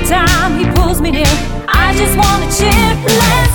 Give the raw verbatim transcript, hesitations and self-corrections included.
time he pulls me near, I just wanna cheer. Let